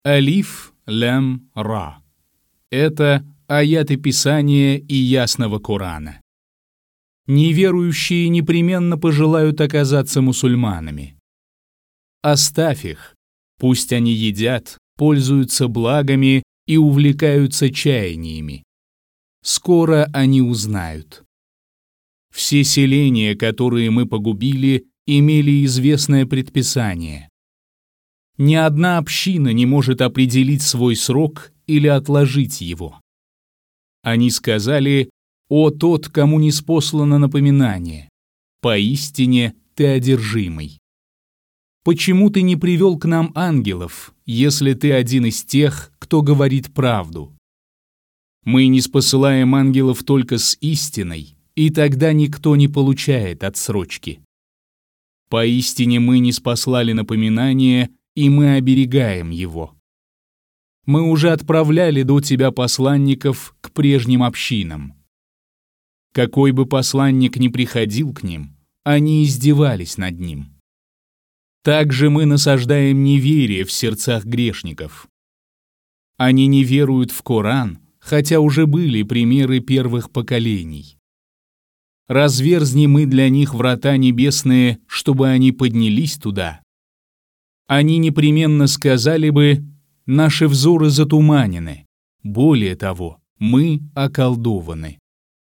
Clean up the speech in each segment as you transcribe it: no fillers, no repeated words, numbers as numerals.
Алиф, лям, ра. Это аяты Писания и ясного Корана. Неверующие непременно пожелают оказаться мусульманами. Оставь их, пусть они едят, пользуются благами и увлекаются чаяниями. Скоро они узнают. Все селения, которые мы погубили, имели известное предписание. Ни одна община не может определить свой срок или отложить его. Они сказали: «О тот, кому ниспослано напоминание, поистине ты одержимый. Почему ты не привел к нам ангелов, если ты один из тех, кто говорит правду? Мы ниспосылаем ангелов только с истиной, и тогда никто не получает отсрочки. Поистине мы ниспослали напоминание, и мы оберегаем его. Мы уже отправляли до тебя посланников к прежним общинам. Какой бы посланник ни приходил к ним, они издевались над ним. Также мы насаждаем неверие в сердцах грешников. Они не веруют в Коран, хотя уже были примеры первых поколений. Разверзни мы для них врата небесные, чтобы они поднялись туда. Они непременно сказали бы: наши взоры затуманены, более того, мы околдованы.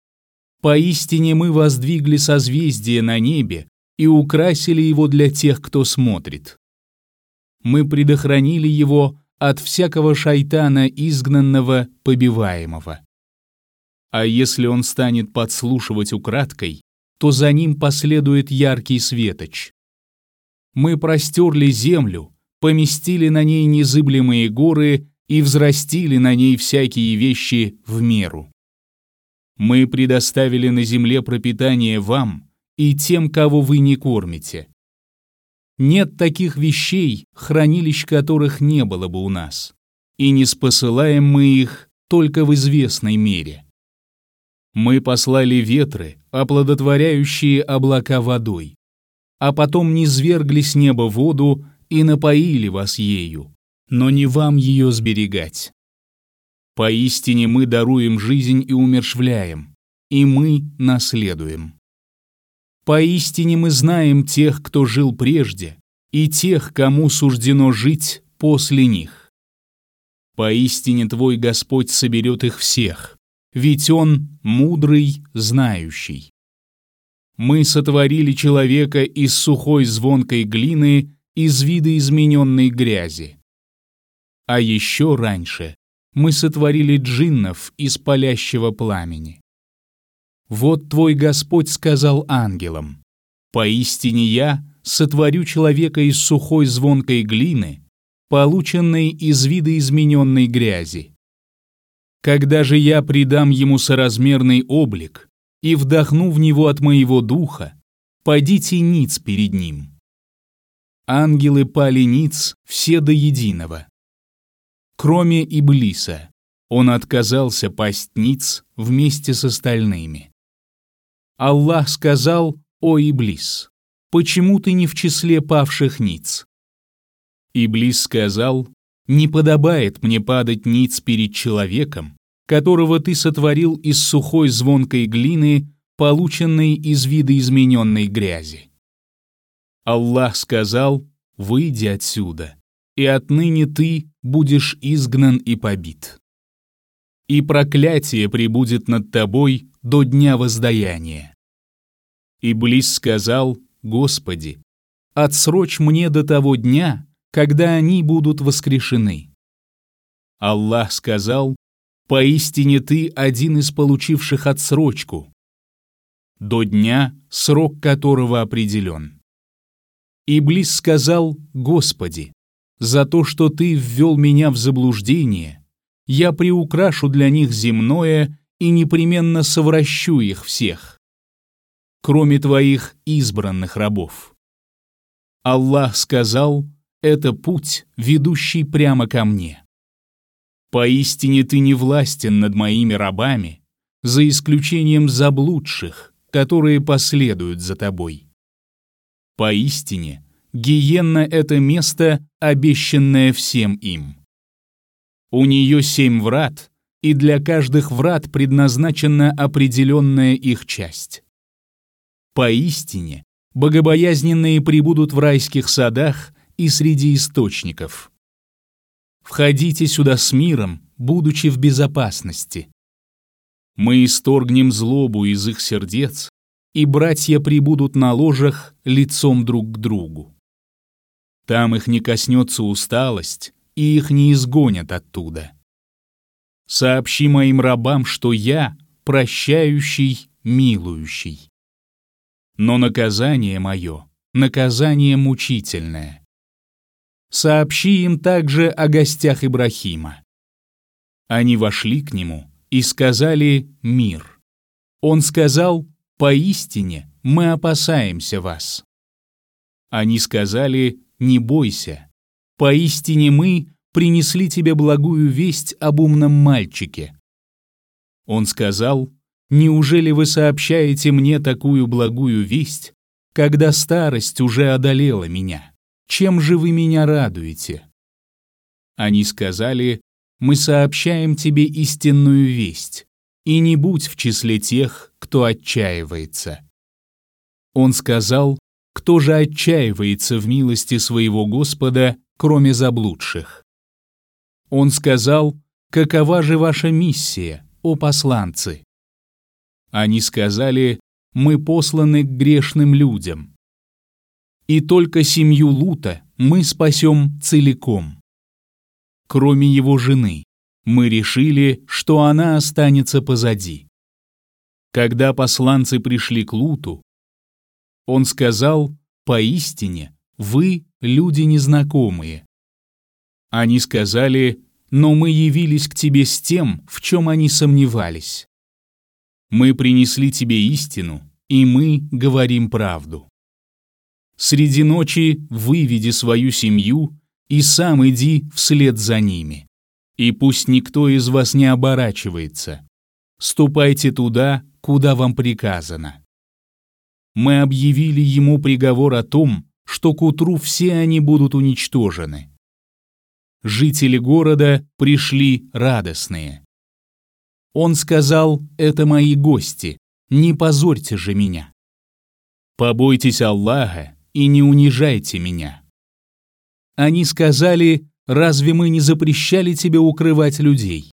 Поистине мы воздвигли созвездие на небе и украсили его для тех, кто смотрит. Мы предохранили его от всякого шайтана, изгнанного, побиваемого. А если он станет подслушивать украдкой, то за ним последует яркий светоч. Мы простерли землю, поместили на ней незыблемые горы и взрастили на ней всякие вещи в меру. Мы предоставили на земле пропитание вам и тем, кого вы не кормите. Нет таких вещей, хранилищ которых не было бы у нас, и не спосылаем мы их только в известной мере. Мы послали ветры, оплодотворяющие облака водой, а потом низвергли с неба воду и напоили вас ею, но не вам ее сберегать. Поистине мы даруем жизнь и умерщвляем, и мы наследуем. Поистине мы знаем тех, кто жил прежде, и тех, кому суждено жить после них. Поистине твой Господь соберет их всех, ведь Он мудрый, знающий. Мы сотворили человека из сухой звонкой глины, из видоизмененной грязи. А еще раньше мы сотворили джиннов из палящего пламени. Вот твой Господь сказал ангелам: «Поистине я сотворю человека из сухой звонкой глины, полученной из видоизмененной грязи. Когда же я придам ему соразмерный облик и вдохну в него от моего духа, падите ниц перед ним». Ангелы пали ниц все до единого. Кроме Иблиса, он отказался пасть ниц вместе с остальными. Аллах сказал: «О Иблис, почему ты не в числе павших ниц?» Иблис сказал: «Не подобает мне падать ниц перед человеком, которого ты сотворил из сухой звонкой глины, полученной из видоизмененной грязи». Аллах сказал: «Выйди отсюда, и отныне ты будешь изгнан и побит. И проклятие пребудет над тобой до дня воздаяния». Иблис сказал: «Господи, отсрочь мне до того дня, когда они будут воскрешены». Аллах сказал: «Поистине ты один из получивших отсрочку, до дня, срок которого определен». Иблис сказал: «Господи, за то, что ты ввел меня в заблуждение, я приукрашу для них земное и непременно совращу их всех, кроме твоих избранных рабов». Аллах сказал: «Это путь, ведущий прямо ко мне. Поистине ты не властен над моими рабами, за исключением заблудших, которые последуют за тобой. Поистине, гиенна — это место, обещанное всем им». У нее 7 врат, и для каждых врат предназначена определенная их часть. Поистине, богобоязненные пребудут в райских садах и среди источников. Входите сюда с миром, будучи в безопасности. Мы исторгнем злобу из их сердец, и братья пребудут на ложах лицом друг к другу. Там их не коснется усталость, и их не изгонят оттуда. Сообщи моим рабам, что я прощающий, милующий. Но наказание мое — наказание мучительное. Сообщи им также о гостях Ибрахима. Они вошли к нему и сказали «Мир». Он сказал «Поистине мы опасаемся вас». Они сказали «Не бойся, поистине мы принесли тебе благую весть об умном мальчике». Он сказал «Неужели вы сообщаете мне такую благую весть, когда старость уже одолела меня? Чем же вы меня радуете?» Они сказали «Мы сообщаем тебе истинную весть, и не будь в числе тех, кто отчаивается». Он сказал «Кто же отчаивается в милости своего Господа, кроме заблудших?» Он сказал «Какова же ваша миссия, о посланцы?» Они сказали «Мы посланы к грешным людям. И только семью Лута мы спасем целиком. Кроме его жены, мы решили, что она останется позади». Когда посланцы пришли к Луту, он сказал «Поистине, вы люди незнакомые». Они сказали «Но мы явились к тебе с тем, в чем они сомневались. Мы принесли тебе истину, и мы говорим правду. Среди ночи выведи свою семью и сам иди вслед за ними. И пусть никто из вас не оборачивается. Ступайте туда, куда вам приказано». Мы объявили ему приговор о том, что к утру все они будут уничтожены. Жители города пришли радостные. Он сказал «Это мои гости, не позорьте же меня. Побойтесь Аллаха и не унижайте меня». Они сказали «Разве мы не запрещали тебе укрывать людей?»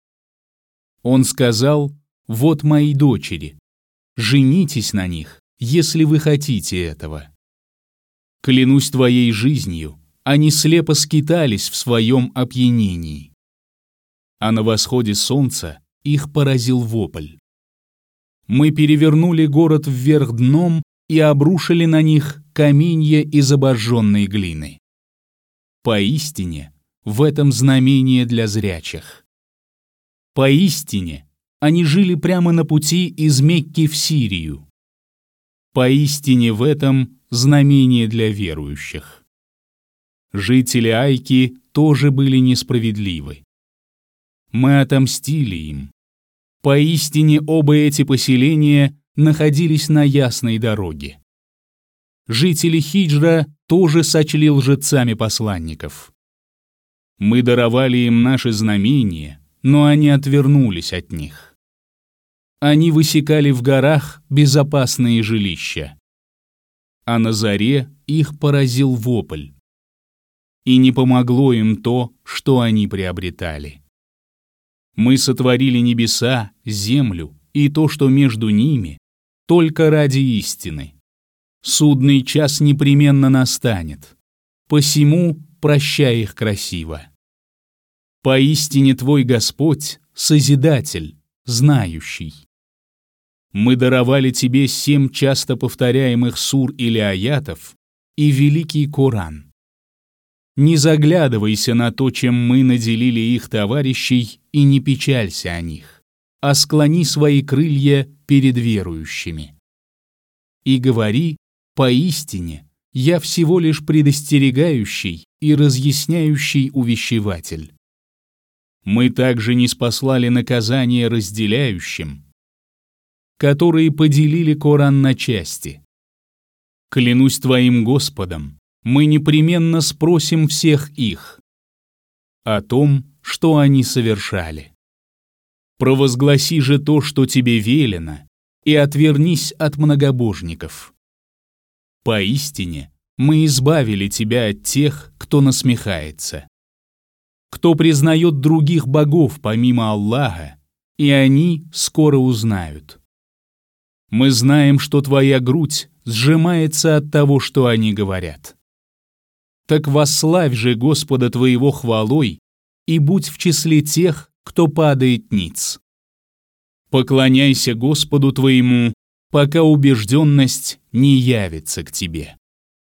Он сказал «Вот мои дочери, женитесь на них, если вы хотите этого. Клянусь твоей жизнью, они слепо скитались в своем опьянении. А на восходе солнца их поразил вопль. Мы перевернули город вверх дном и обрушили на них каменья из обожженной глины. Поистине, в этом знамение для зрячих. Поистине, они жили прямо на пути из Мекки в Сирию. Поистине в этом знамение для верующих. Жители Айки тоже были несправедливы. Мы отомстили им. Поистине оба эти поселения находились на ясной дороге. Жители Хиджра тоже сочли лжецами посланников. Мы даровали им наши знамения, но они отвернулись от них. Они высекали в горах безопасные жилища. А на заре их поразил вопль. И не помогло им то, что они приобретали. Мы сотворили небеса, землю и то, что между ними, только ради истины. Судный час непременно настанет, посему прощай их красиво. Поистине твой Господь — Созидатель, знающий. Мы даровали тебе 7 часто повторяемых сур или аятов и великий Коран. Не заглядывайся на то, чем мы наделили их товарищей, и не печалься о них, а склони свои крылья перед верующими. И говори, поистине, я всего лишь предостерегающий и разъясняющий увещеватель. Мы также ниспослали наказание разделяющим, которые поделили Коран на части. Клянусь твоим Господом, мы непременно спросим всех их о том, что они совершали. Провозгласи же то, что тебе велено, и отвернись от многобожников. Поистине, мы избавили тебя от тех, кто насмехается, кто признает других богов помимо Аллаха, и они скоро узнают. Мы знаем, что твоя грудь сжимается от того, что они говорят. Так восславь же Господа твоего хвалой и будь в числе тех, кто падает ниц. Поклоняйся Господу твоему, пока убежденность не явится к тебе.